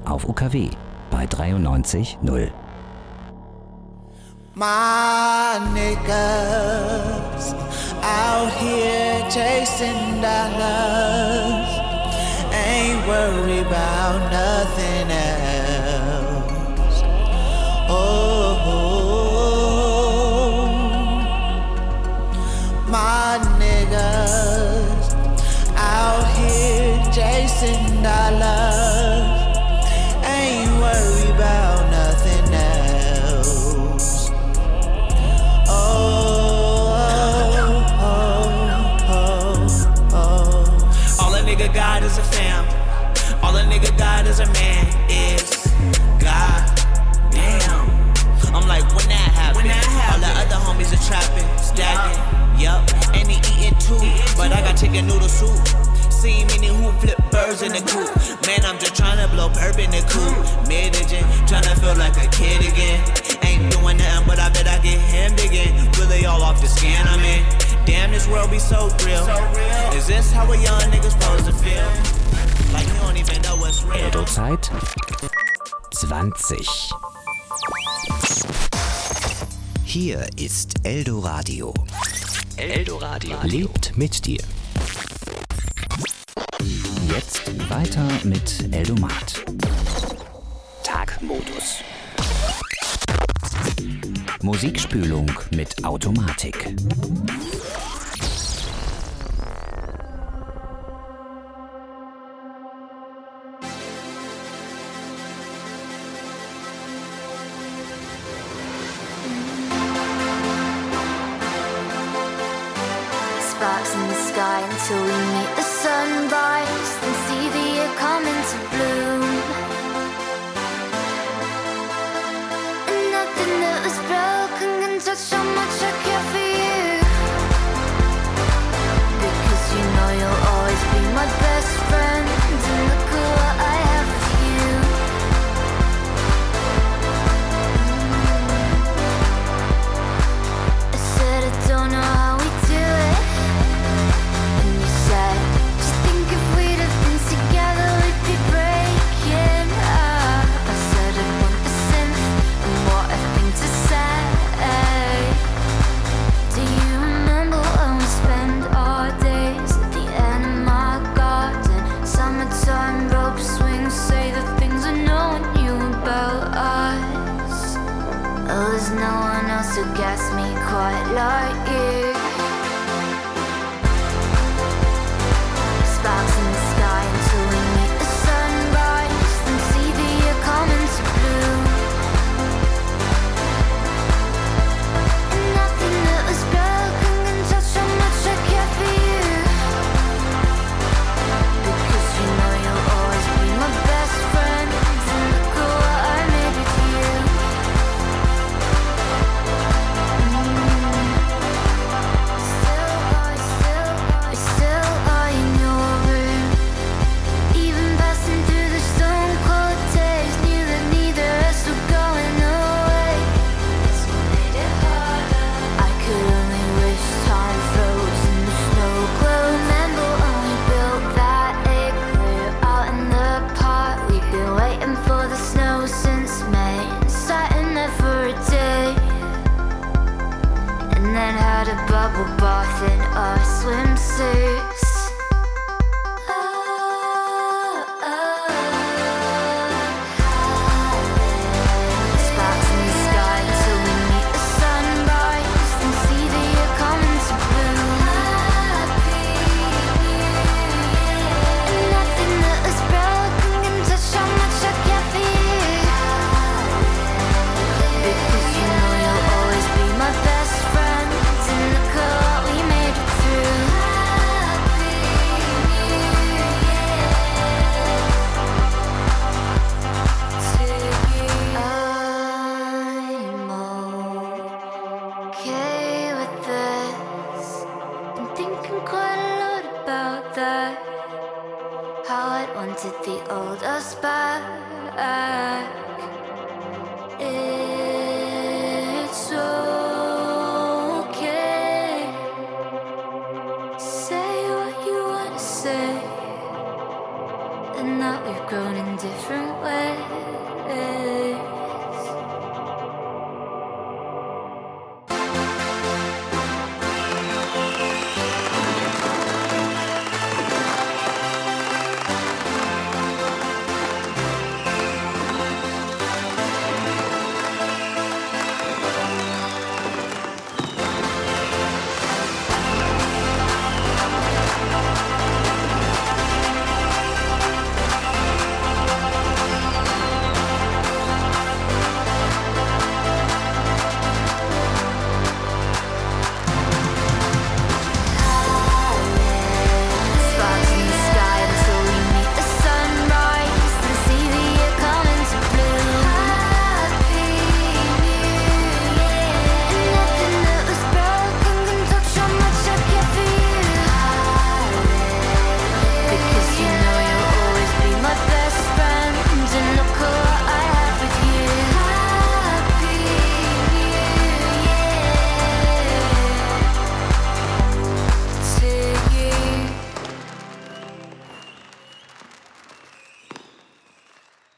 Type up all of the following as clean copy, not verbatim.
auf UKW bei 93.0. My niggas out here chasing dollars, ain't worried about nothing else. Oh, my niggas out here chasing dollars, ain't worried about nothing else. All a nigga got is a fam. All a nigga got is a man. Is God damn. I'm like, when that happen? All the other homies are trapping, stacking. Yup, and he eating too. But I got chicken noodle soup. See many who flip birds in the coop. Man, I'm just trying to blow perp in the coop. Mid-engine, trying to feel like a kid again. Ain't doing nothing, but I bet I get hemmed again. Really all off the scan I'm in. Damn, this world be so real. Is this how a young nigga's supposed to feel? Like you don't even know what's real. Eldo-Zeit 20. Hier ist Eldoradio. Eldoradio lebt mit dir. Jetzt weiter mit Eldomat. Tagmodus. Musikspülung mit Automatik. Sparks in the sky until we meet the sunrise, then see the year come into bloom. And nothing that was broken can touch how much I care for you. Because you know you'll always be my best friend, and look at what I have for you. I said I don't know how we do it. Just think if we'd have been together, we'd be breaking up. I said I want a synth and what a thing to say. Do you remember when we spent our days at the end of my garden? Summertime rope swings, say the things I know and you about us. Oh, there's no one else who gets me quite like you. Sparks in the sky until we meet the sunrise, then see the year come into bloom. And nothing that was broken can touch how much I care for you. Because you know you'll always be my best friend, and look at what I made with you.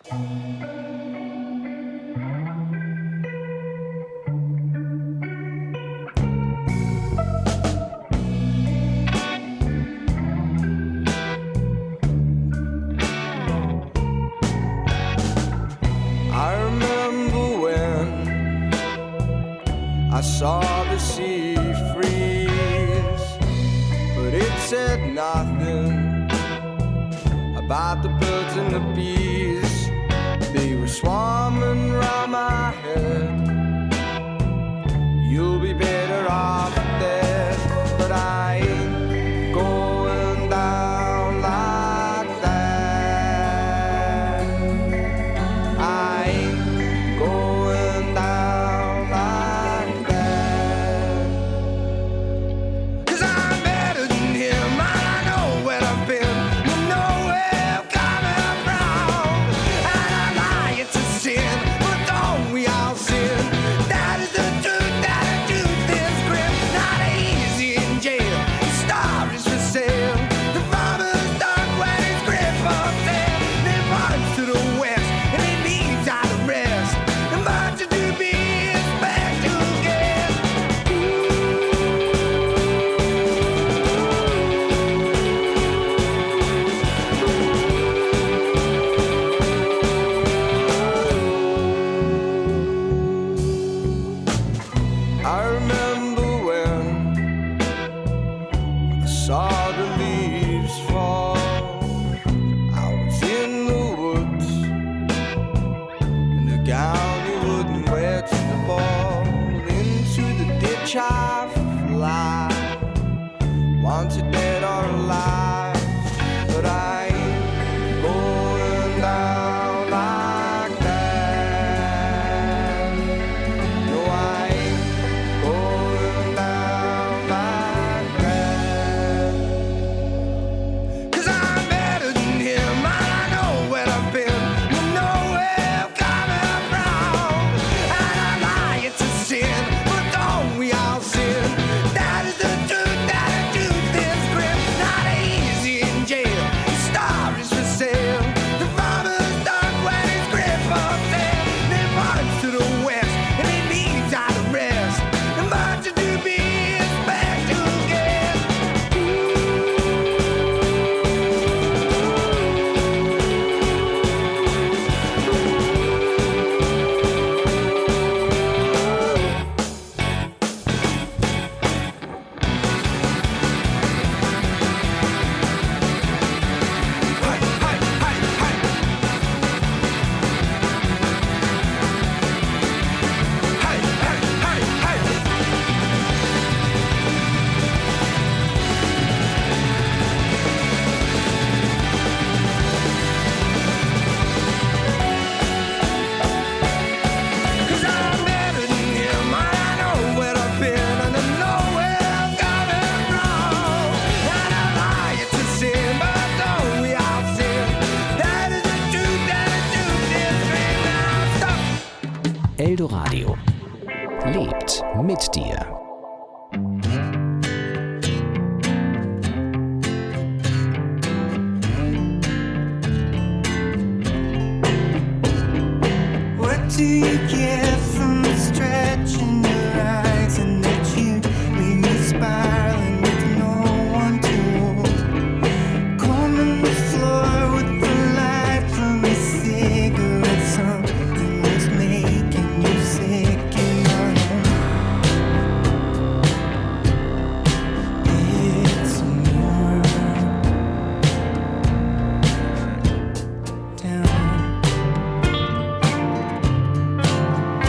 I saw the sea freeze, but it said nothing about the birds and the bees. They were swarming round my head. You'll be better off dead, but I ain't going down like that. I ain't going down like that. 'Cause I'm better than him, I know where I've been, you know where I'm coming from. And I lie, it's a sin, but don't we all sin? That is the truth, that the truth is grim. Not easy in jail, the star is for sale. The farmer's done when his grip up there. He runs to the west, and he leaves out the rest. And much to be expect to get. I remember when I saw the leaves fall. I was in the woods, and the gown you wouldn't wear to the ball. Into the ditch I fly, wanted dead or alive, but I ain't going down like that. No, I ain't going down like that. 'Cause I'm better than him, I know where I've been, you know where I'm coming from. And I lie, it's a sin, but don't we all sin? That is the truth, that the truth is grim. Not easy in jail, the star is for sale. The farmer's done when his grip up there. He runs to the west, and he leaves out the rest. And much to be expect to get. Cause I'm better than him, I know where I've been, and I know where I'm coming from. And I lie, it's a sin, but don't we all sin? That is the truth, that the truth is great. Now stop. Eldoradio lebt mit dir. What do you get from stretching your eyes and that you leave me spiraling with no one to hold? Combing the floor with the light from a cigarette, something that's making you sick in your home. It's a mirror down.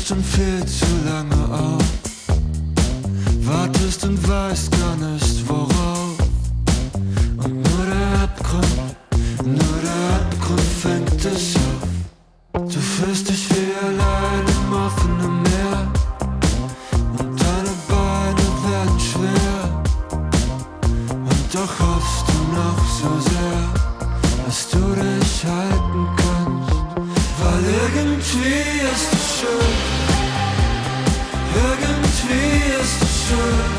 schon viel zu lange auf. Wartest und weißt gar nicht worauf. Und nur der Abgrund fängt dich auf. Du fühlst dich wie allein im offenen Meer. Und deine Beine werden schwer. Und doch hoffst du noch so sehr, dass du dich halten kannst. Weil irgendwie ist es schön. Irgendwie ist es schön,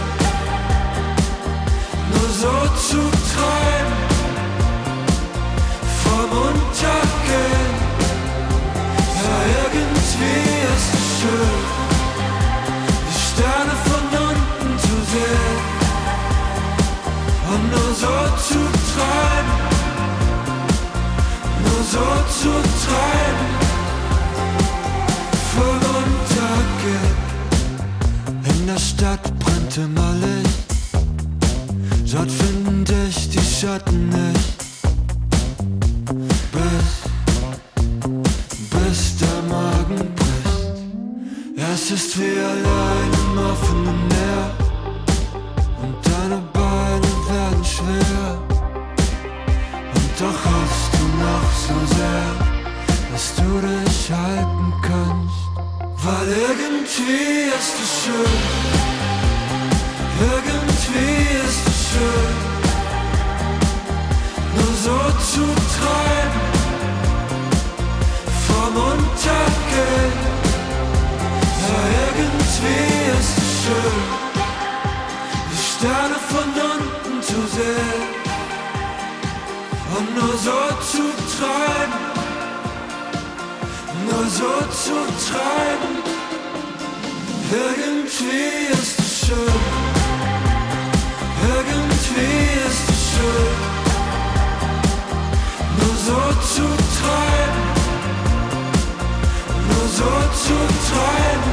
nur so zu träumen, vom Untergehen. Ja, irgendwie ist es schön, die Sterne von unten zu sehen. Und nur so zu träumen, nur so zu träumen, vom Untergehen. In der Stadt brennt immer Licht, dort finden dich die Schatten nicht. Bis der Magen bricht. Ja, es ist wie allein im offenen Meer. Und deine Beine werden schwer. Und doch hoffst du noch so sehr, dass du dich halten kannst. Weil irgendwie ist es schön, irgendwie ist es schön, nur so zu träumen, vom Untergehen. Ja, irgendwie ist es schön, die Sterne von unten zu sehen. Und nur so zu träumen, nur so zu treiben. Irgendwie ist es schön, irgendwie ist es schön, nur so zu treiben, nur so zu treiben,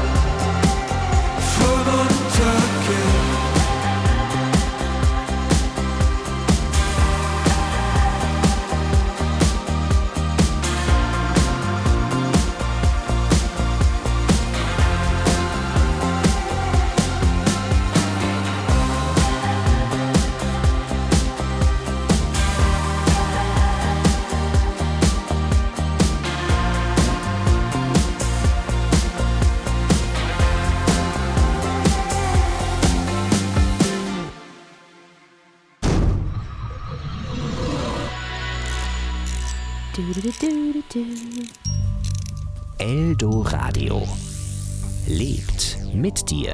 vom Untergehen. Eldoradio lebt mit dir.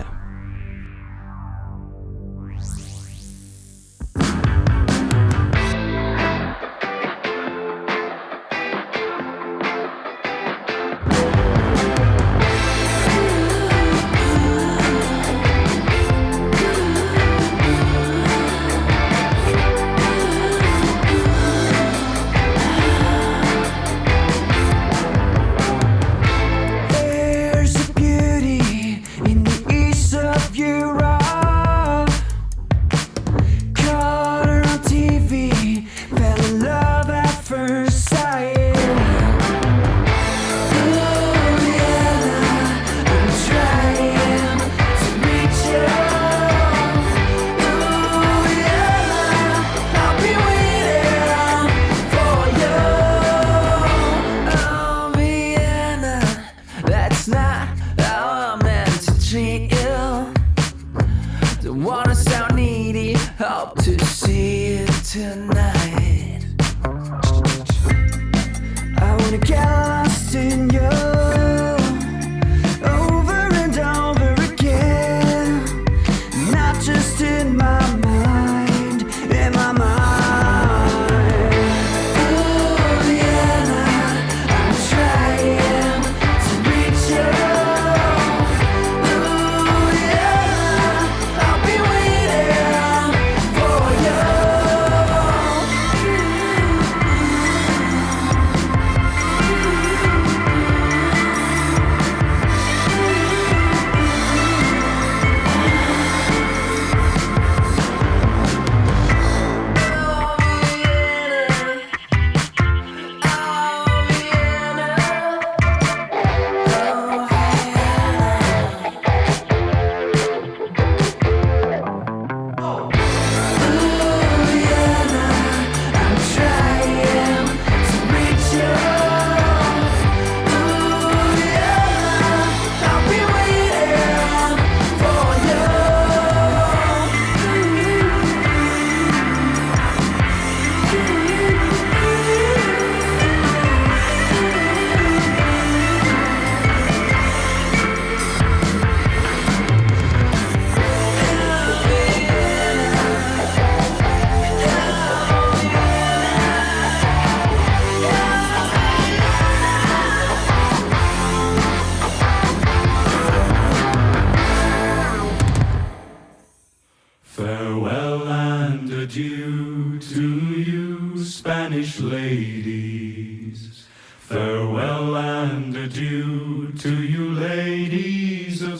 Farewell and adieu to you ladies of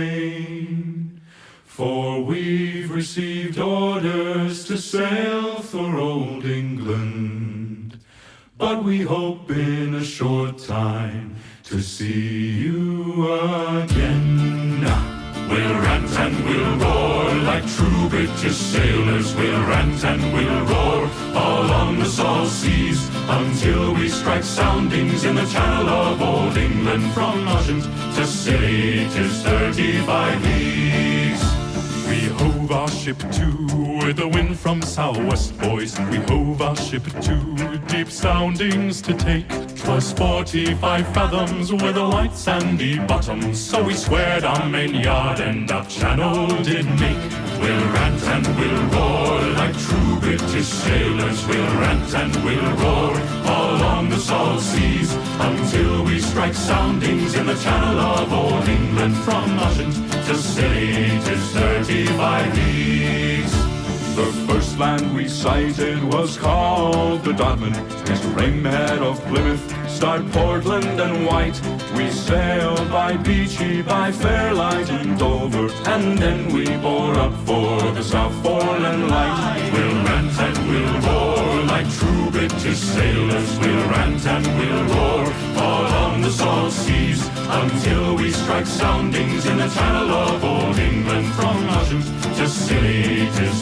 Spain, for we've received orders to sail for old England, but we hope in a short time to see you again. We'll rant and we'll roar like true British sailors. We'll rant and we'll roar all on the salt seas until we strike soundings in the channel of old England. From Ushant to Scilly 'tis 35 leagues. We hove our ship to with the wind from southwest, boys. We hove our ship to deep soundings to take. 'Twas 45 fathoms with a white sandy bottom, so we squared our main yard and up channel did make. We'll rant and we'll roar like true British sailors. We'll rant and we'll roar all on the salt seas until we strike soundings in the channel of old England. From Ushant to Scilly 'tis 35 leagues. The first land we sighted was called the Dodman. It's Rainhead of Plymouth, starred Portland and White. We sailed by Beachy, by Fairlight and Dover, and then we bore up for the South Foreland Light. We'll rant and we'll roar like true British sailors. We'll rant and we'll roar all on the salt seas until we strike soundings in the channel of old England. From Ushant to Scilly 'tis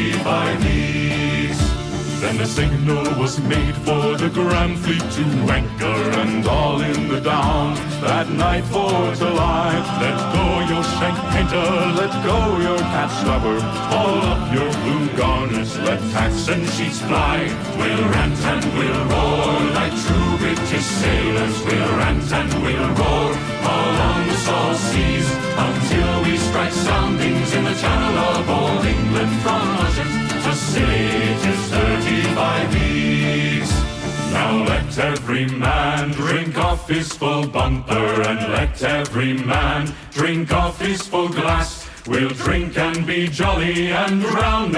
35 leagues. Then the signal was made for the Grand Fleet to anchor, and all in the Down that night for to lie. Let go your shank painter, let go your cat stopper, haul up your blue garners, let tacks and sheets fly. We'll rant and we'll roar like true British sailors. We'll rant and we'll roar all on the salt seas until we strike soundings in the channel of old England. From Ushant to Scilly 'tis 35 leagues. Now let every man drink off his full bumper, and let every man drink off his full glass. We'll drink and be jolly and drown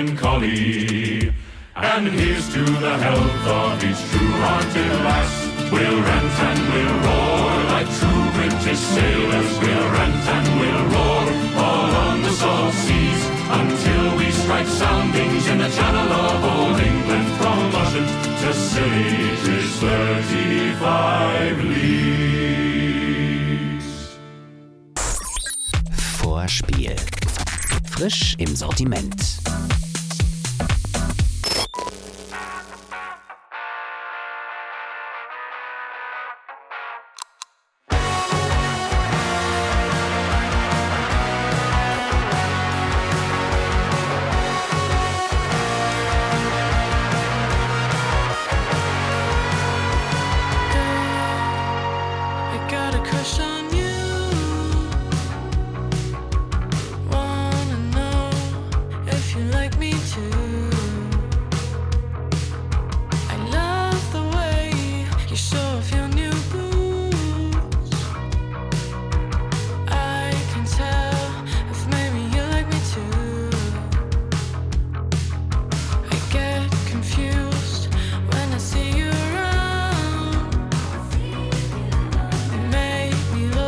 melancholy, and here's to the health of each true-hearted lass. We'll rant and we'll roar like true British sailors. We'll rant and we'll roar all on the salt seas until we strike soundings in the channel of old England. From Ushant to Scilly 'tis 35 leagues. Vorspiel. Frisch im Sortiment. Make me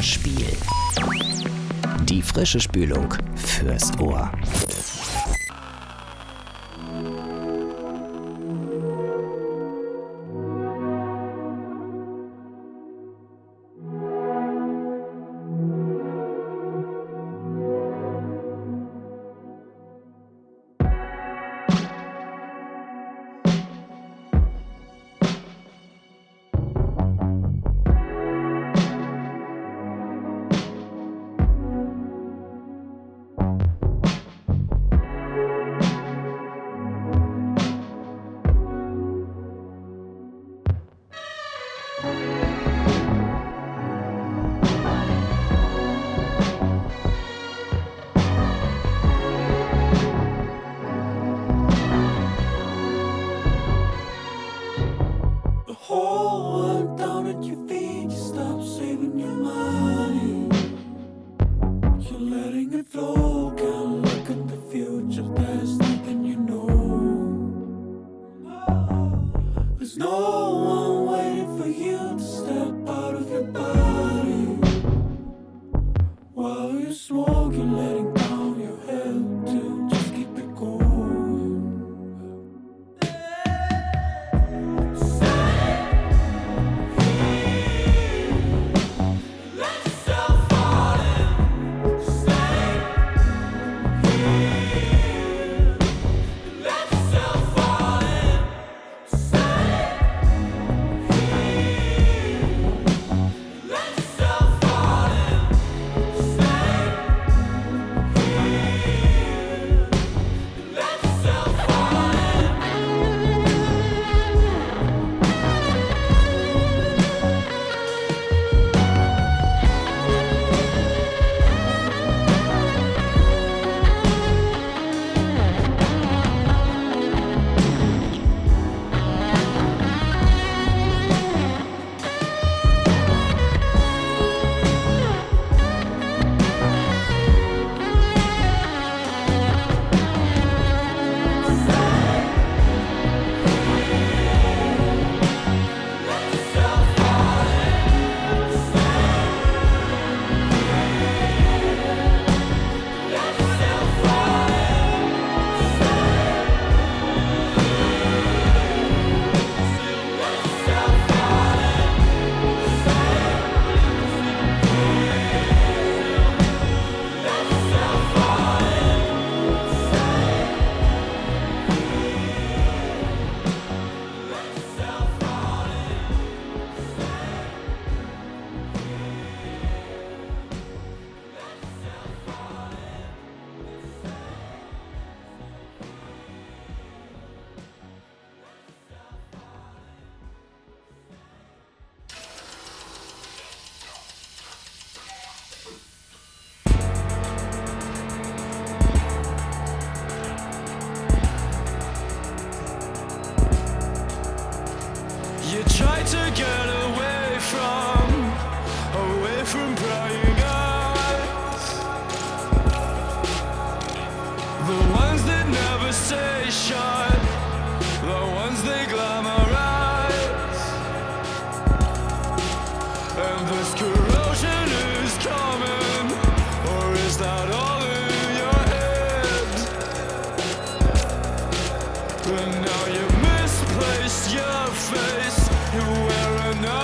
Hörspiel. Die frische Spülung fürs Ohr. Now you misplaced your face. You wear another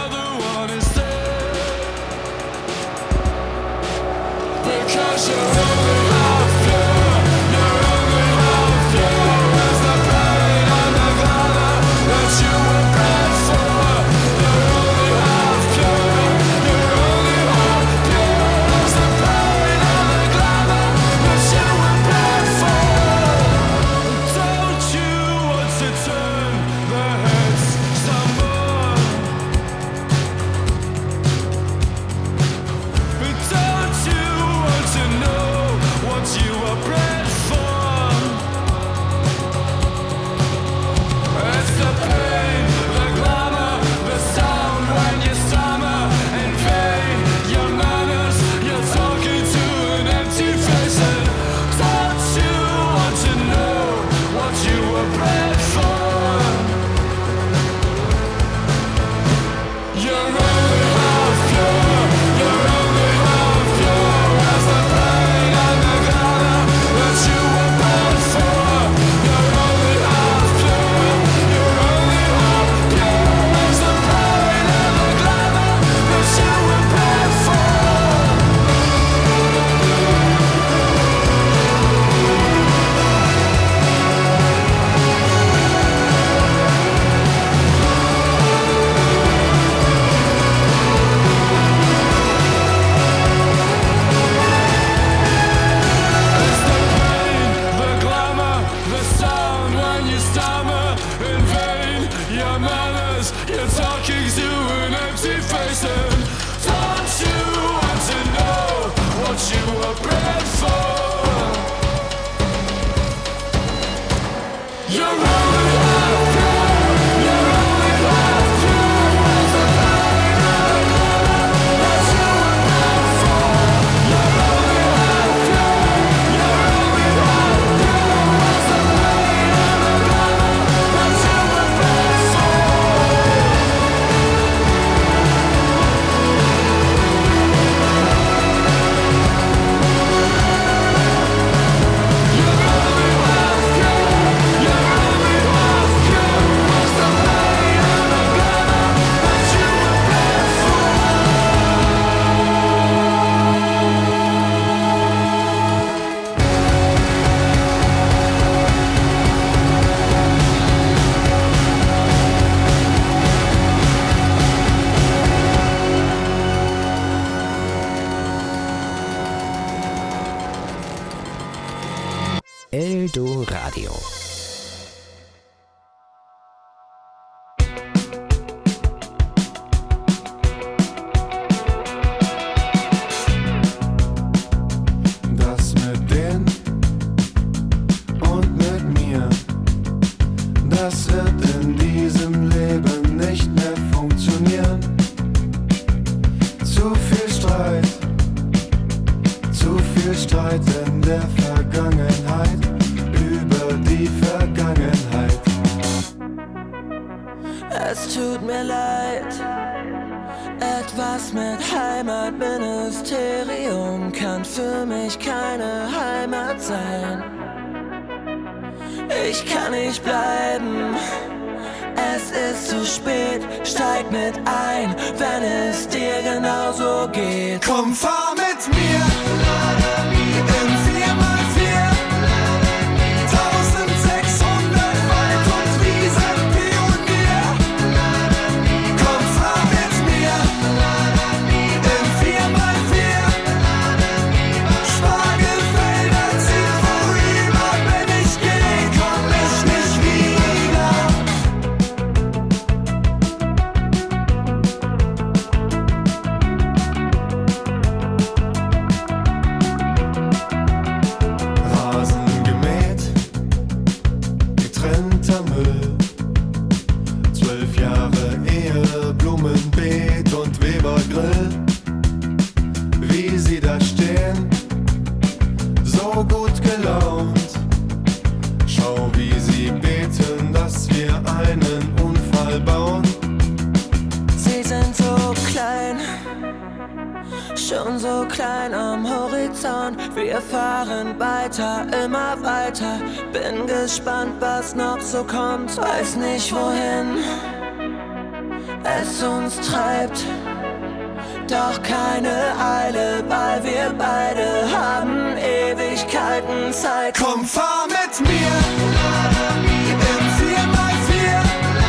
Es tut mir leid. Etwas mit Heimatministerium kann für mich keine Heimat sein. Ich kann nicht bleiben. Es ist zu spät, steig mit ein, wenn es dir genauso geht. Komm, fahr mit mir im 4x4, 1600 Wald und Wiesenpionier. Komm, fahr mit mir im 4x4, Spargelfelder ziehen vorüber, wenn ich geh, komm ich nicht wieder. Rasen gemäht, getrennter Müll, 12 Jahre Ehe, Blumenbeet und Webergrill. Wie sie da stehen, so gut gelaunt. Schau, wie sie beten, dass wir einen Unfall bauen. Sie sind so klein, schon so klein am Horizont. Wir fahren weiter, immer weiter. Bin gespannt, was noch so kommt. Weiß nicht, wohin es uns treibt. Doch keine Eile, weil wir beide haben Ewigkeiten Zeit. Komm, fahr mit mir im 4x4,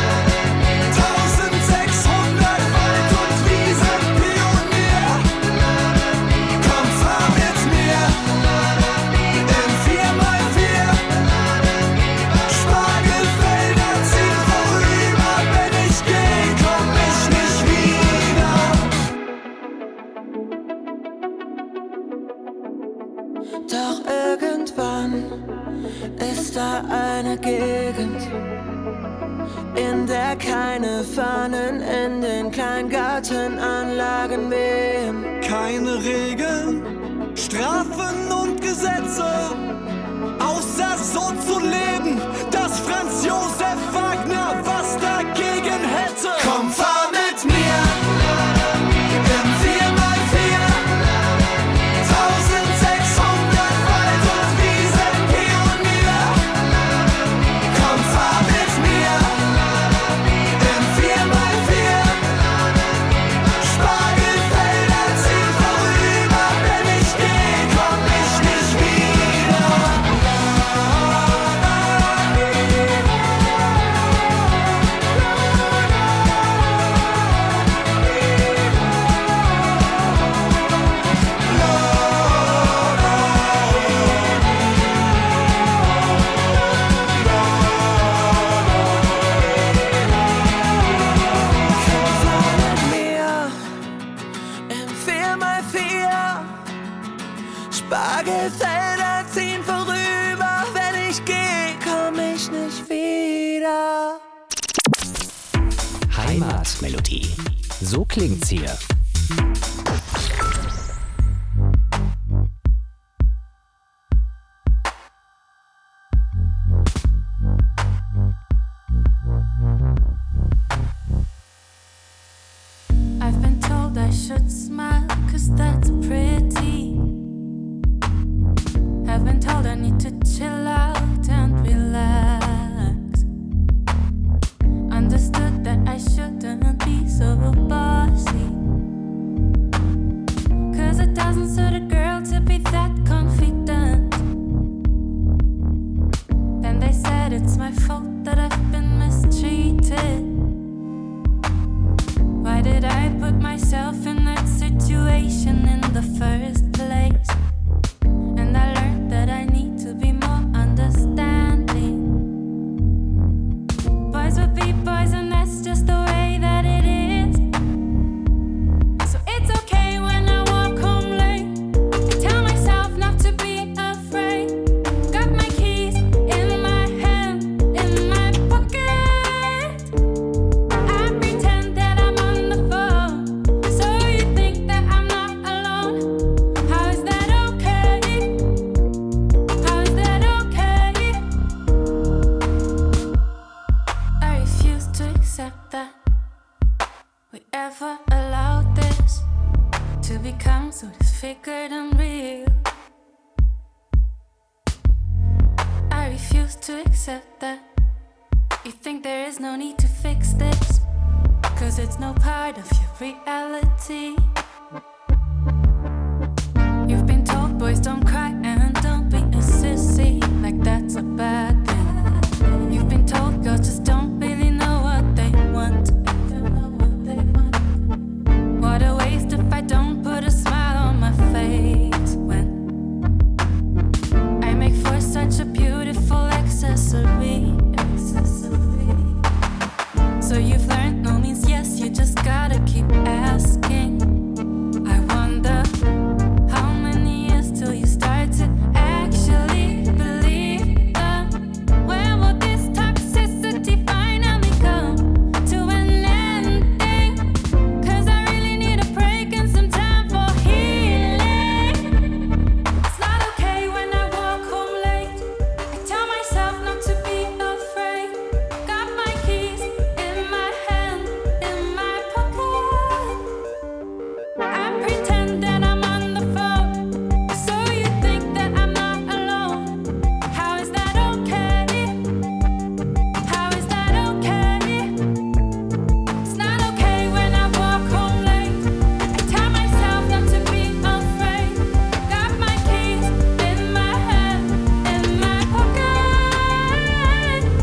1600 Wald und Wiesenpionier. Komm, fahr mit mir im 4x4, Spargelfelder ziehen vorüber, wenn ich geh, komm ich nicht wieder. Doch irgendwann ist da eine Gegend, in der keine Fahnen in den Kleingartenanlagen wehen. Keine Regeln, Strafen und Gesetze, außer so zu leben, dass Franz Josef Wagner was dagegen hätte. Komm, fahr mit mir im 4x4, 1600 Wald und Wiesenpionier. Komm, fahr mit mir im 4x4, Spargelfelder ziehen vorüber, wenn ich geh, komm ich nicht wieder. Fahr mit mir im 4x4. Spargelfelder ziehen vorüber, wenn ich geh, komm ich nicht wieder. Heimatmelodie. So klingt's hier. I've been told I should smile, 'cause that's pretty. I've been told I need to chill out and relax. Understood that I shouldn't be so bossy. that we ever allowed this to become so disfigured and real. I refuse to accept that you think there is no need to fix this, 'cause it's no part of your reality. You've been told boys don't cry and don't be a sissy, like that's a bad thing. You've been told girls just don't really know what they want. What a waste if I don't put a smile on my face when I make for such a beautiful accessory. So you've learned no means yes, you just gotta keep asking. I wonder how many years till you start to actually believe them. When will this toxicity finally come to an ending? 'Cause I really need a break and some time for healing. It's not okay when I walk home late. I tell myself not to be afraid. Got my keys in my hand, in my pocket. I pretend that I'm on the phone, so you think that I'm not alone. How is that okay? How is that okay? It's not okay when I walk home late. I tell myself not to be afraid. Got my keys in my hand, in my pocket.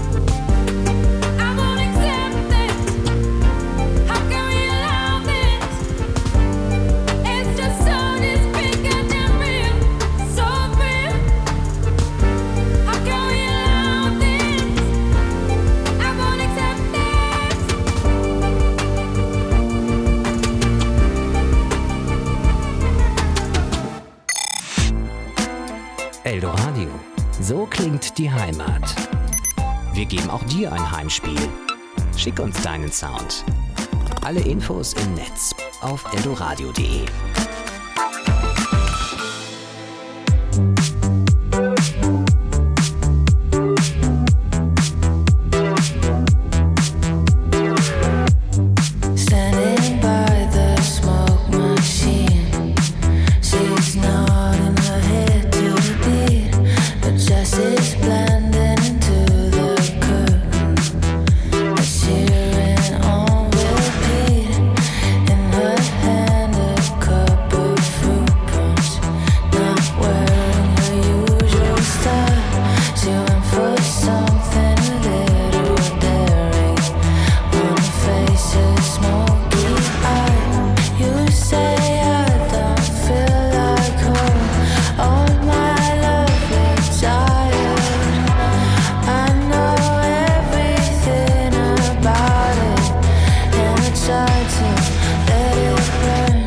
I won't accept this. How can we allow this? It's just so disfigured and real, so real. How can we allow this? I won't accept this. Eldoradio. So klingt die Heimat. Wir geben auch dir ein Heimspiel. Schick uns deinen Sound. Alle Infos im Netz auf eldoradio.de. Standing by the smoke machine, she's nodding her head to the beat. But Jessie's blending into the curtain, cheering on repeat. In her hand a cup of fruit punch, not wearing her usual style. She went for something a little daring. One face is smoky eye. You say I don't feel like home. All my lovely tired. I know everything about it, and I try to let it burn.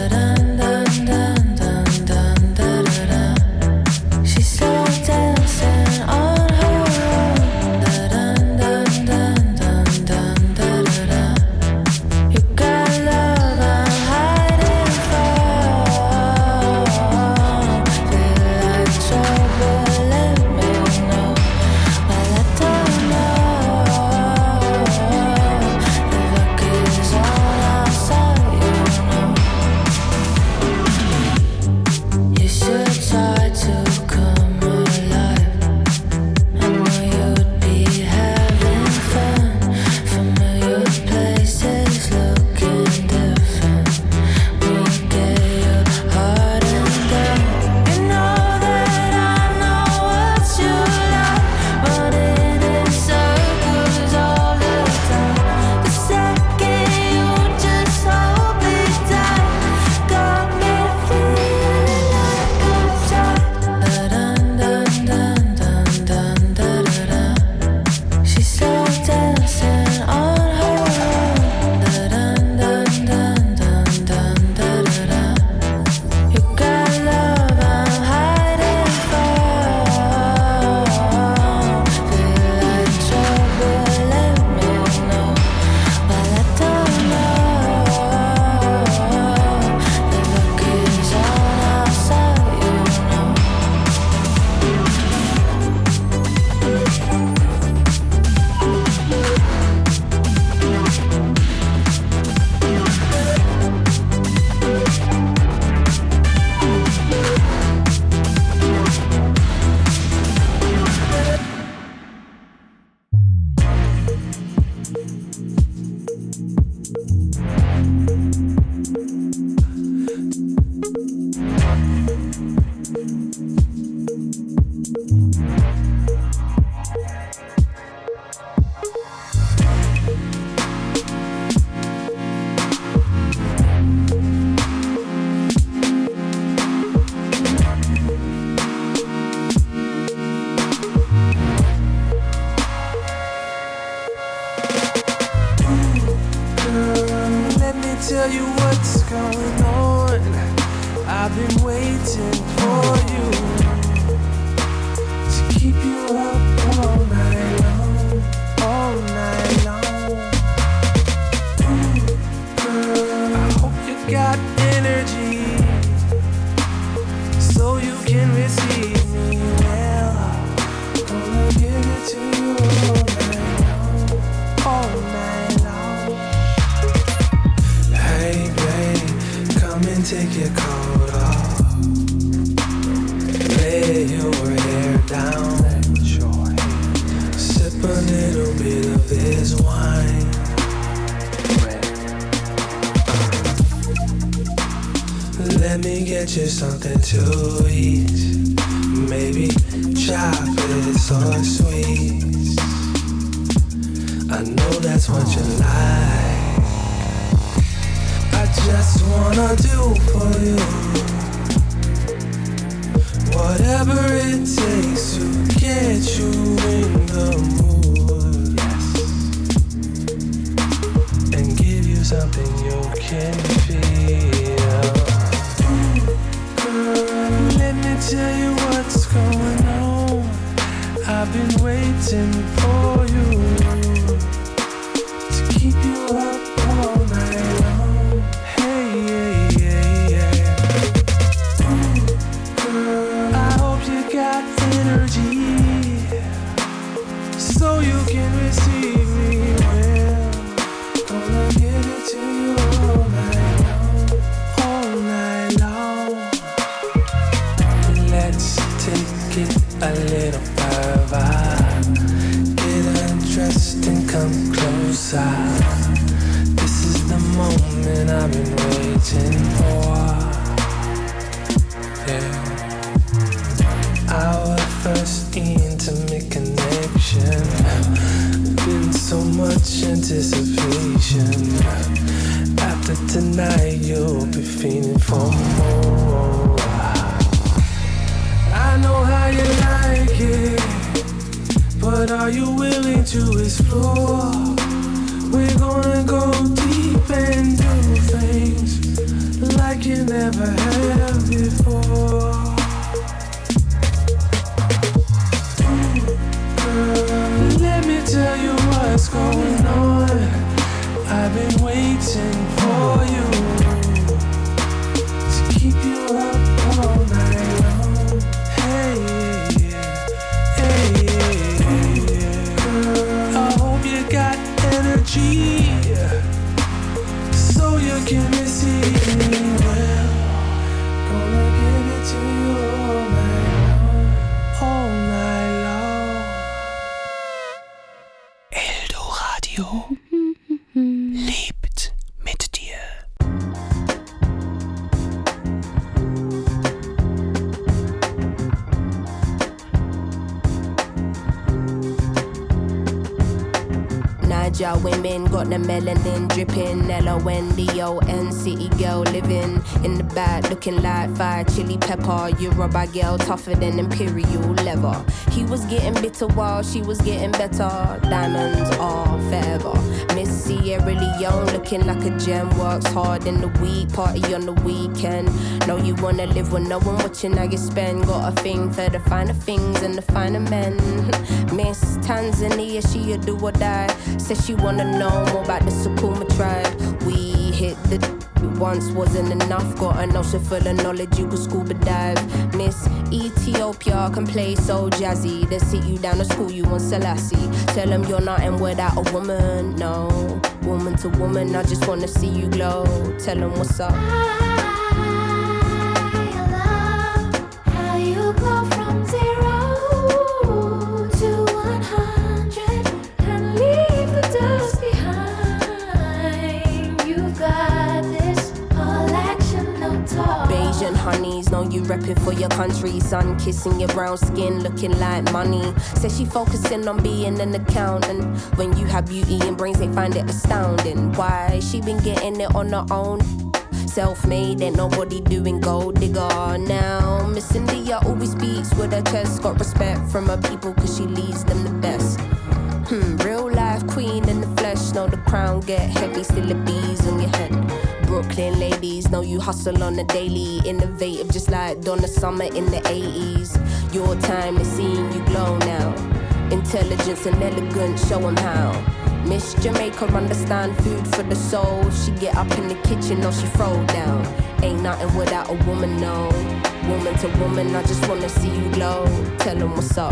Da-dun-dun-dun-dun-dun-da-da-da. She's slow dancing on her own. Da-dun-dun-dun-dun-dun-da-da-da. You got love I'm hiding from. Feel like trouble, let me know. Well, I don't know. The luck is on tell you what's going on. I've been waiting for you to keep you up all night long, all night long. Girl, I hope you got energy so you can receive me well. Gonna give it to you all night long. Hey babe, come and take your coat off. Lay your hair down. Sip a little bit of this wine. Let me get you something to eat. Maybe chocolates or sweets. I know that's what you like. I just wanna do for you whatever it takes to get you in the mood. Yes. And give you something you can feel. Girl, let me tell you what's going on. I've been waiting for you to keep you up all night long. Hey, yeah, yeah. Girl, I hope you got energy so you can receive me well. Gonna give it to you all night long, all night long. Let's take it a little further. Get undressed and come closer. This is the moment I've been waiting for. Yeah. Our first intimate connection. Been so much anticipation. After tonight you'll be feeling for more. I know how you like it, but are you willing to explore? We're gonna go deep and do things like you never have before. Girl, let me tell you what's going on. I've been waiting for you to keep you up all night long. Hey, girl, I hope you got energy so you can receive me well. Gonna give it to you all night long, all night long. Eldoradio lebt mit dir. Niger women got the melanin dripping. L-O-N-D-O-N, city girl living in the back looking like fire chili pepper. Yoruba girl tougher than imperial leather. He was getting bitter while she was getting better. Diamonds are forever. Miss Sierra Leone looking like a gem. Works hard in the week, party on the weekend. Know you wanna live with no one watching how you spend. Got a thing for the finer things and the finer men. Miss Tanzania, she a do or die. Says she wanna know more about the Sukuma tribe. We hit the once wasn't enough. Got an ocean full of knowledge, you could scuba dive. Miss Ethiopia can play so jazzy. They sit you down to school, you on Selassie. Tell them you're nothing without a woman. No, woman to woman, I just wanna see you glow. Tell them what's up. Honeys, know you repping for your country. Sun kissing your brown skin, looking like money. Says she focusing on being an accountant. When you have beauty and brains, they find it astounding. Why? She been getting it on her own. Self-made, ain't nobody doing gold digger. Now Miss India always speaks with her chest. Got respect from her people cause she leads them the best. Real life queen in the flesh. Know the crown get heavy, still the bees on your head. Brooklyn ladies know you hustle on the daily. Innovative just like Donna Summer in the 80s. Your time is seeing you glow now. Intelligence and elegance, show 'em how. Miss Jamaica understand food for the soul. She get up in the kitchen or she throw down. Ain't nothing without a woman, no. Woman to woman, I just wanna see you glow. Tell 'em what's up.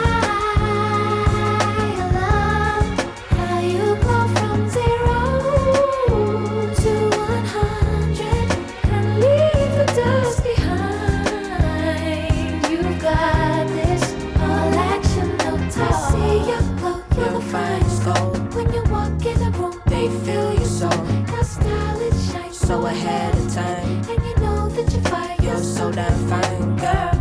So ahead of time, and you know that you're fine. You're so damn fine, girl.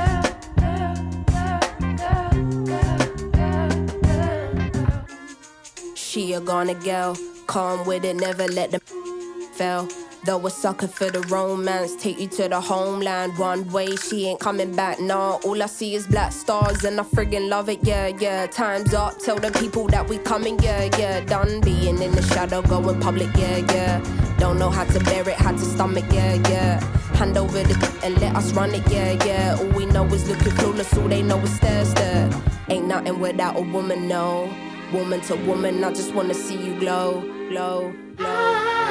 She a gonna girl, calm with it, never let them fail. Though a sucker for the romance, take you to the homeland. One way, she ain't coming back, nah. All I see is black stars and I friggin' love it, yeah, yeah. Time's up, tell the people that we coming, yeah, yeah. Done being in the shadow, going public, yeah, yeah. Don't know how to bear it, how to stomach, yeah, yeah. Hand over the and let us run it, yeah, yeah. All we know is looking clueless, all they know is stare, stare. Ain't nothing without a woman, no. Woman to woman, I just wanna see you glow, glow, glow.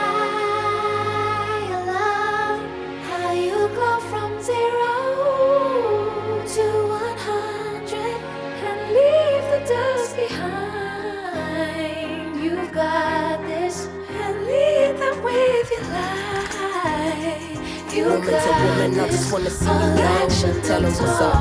Glow from 0 to 100 and leave the dust behind. You've got this and lead them with your life. You woman got to woman, I just wanna see you glow. Tell them what's up.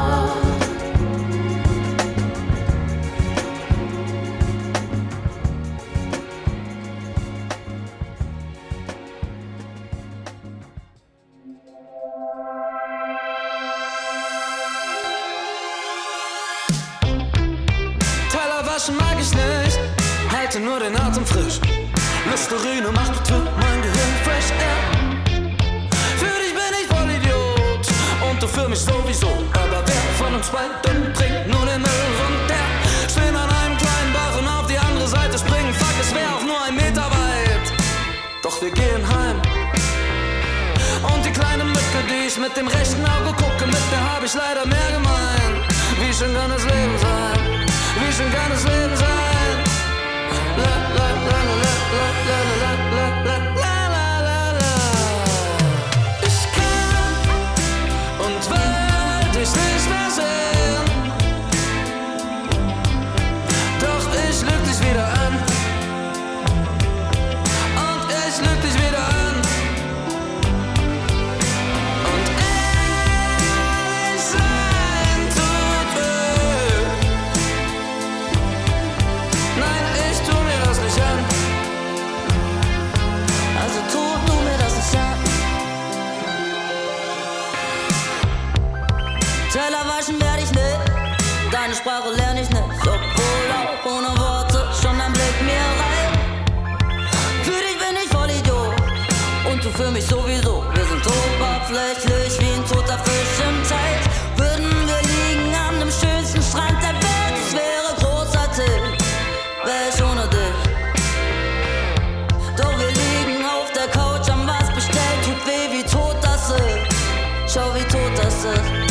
Mag ich nicht, halte nur den Atem frisch. Listerine macht mein Gehirn fresh air. Für dich bin ich voll Idiot und du für mich sowieso. Aber wer von uns beiden bringt nur den Müll runter? Stehen an einem kleinen Bach und auf die andere Seite springen. Fuck, es wäre auch nur 1 Meter weit. Doch wir gehen heim. Und die kleine Mücke, die ich mit dem rechten Auge gucke, mit der hab ich leider mehr gemein. Wie schön kann das Leben sein? Wie schön kann das Leben sein? La la la la la la la la la la la la la. Ich kann und will dich nicht mehr sehen. Doch ich lüg dich wieder an. Und ich lüg dich wieder an. Und ehrlich sein tut weh. Nein, ich tu mir das nicht an. Also tu mir das nicht an. Teller waschen werd ich nicht. Deine Sprache lerne ich nicht. Obwohl auch ohne Worte schon ein Blick mir rein. Für dich bin ich voll Idiot. Und du für mich sowieso. Wir sind oberflächlich wie ein toter Fisch im Teich. Würden wir liegen an dem schönsten Strand der Welt. Es wäre großartig. Wär ich ohne dich. Doch wir liegen auf der Couch, haben was bestellt. Tut weh, wie tot das ist. Schau, wie tot das ist.